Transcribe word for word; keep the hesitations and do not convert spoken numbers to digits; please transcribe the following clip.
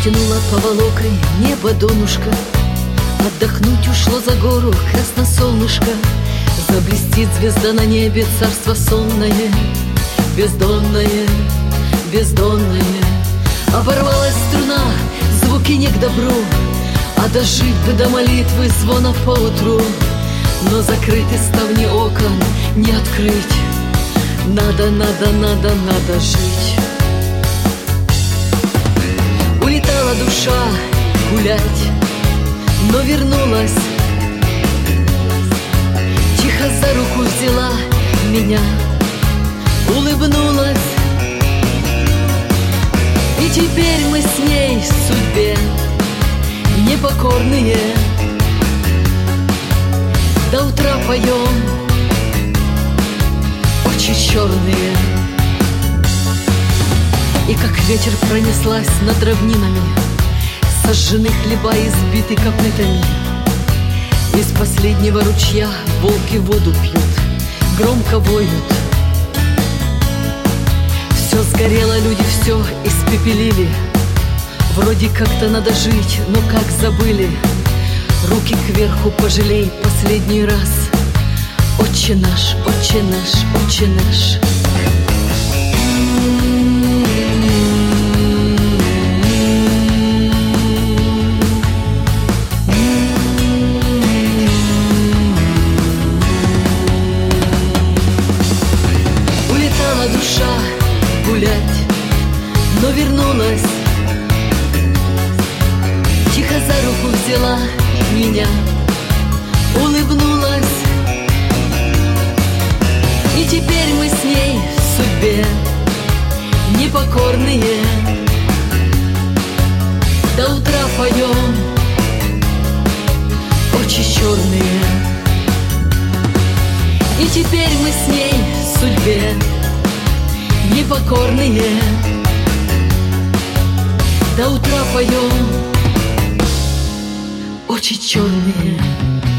Потянула поволокой небо донышко, отдохнуть ушло за гору красносолнышко. Заблестит звезда на небе, царство сонное, бездонное, бездонное. Оборвалась струна, звуки не к добру, а дожить бы до молитвы звона поутру. Но закрыты ставни окон не открыть. Надо, надо, надо, надо жить. Улетала душа гулять, но вернулась. Тихо за руку взяла меня, улыбнулась. И теперь мы с ней судьбе непокорные. До утра поем очи черные. И как ветер пронеслась над равнинами, сожжены хлеба избиты копытами. Из последнего ручья волки воду пьют, громко воют. Все сгорело, люди все испепелили. Вроде как-то надо жить, но как забыли. Руки кверху пожалей последний раз. Отче наш, отче наш, отче наш. Улетала душа гулять, но вернулась. Тихо за руку взяла меня, улыбнулась. И теперь мы с ней в судьбе непокорные. До утра поем очи черные. И теперь мы с ней в судьбе непокорные. До утра поем очи черные.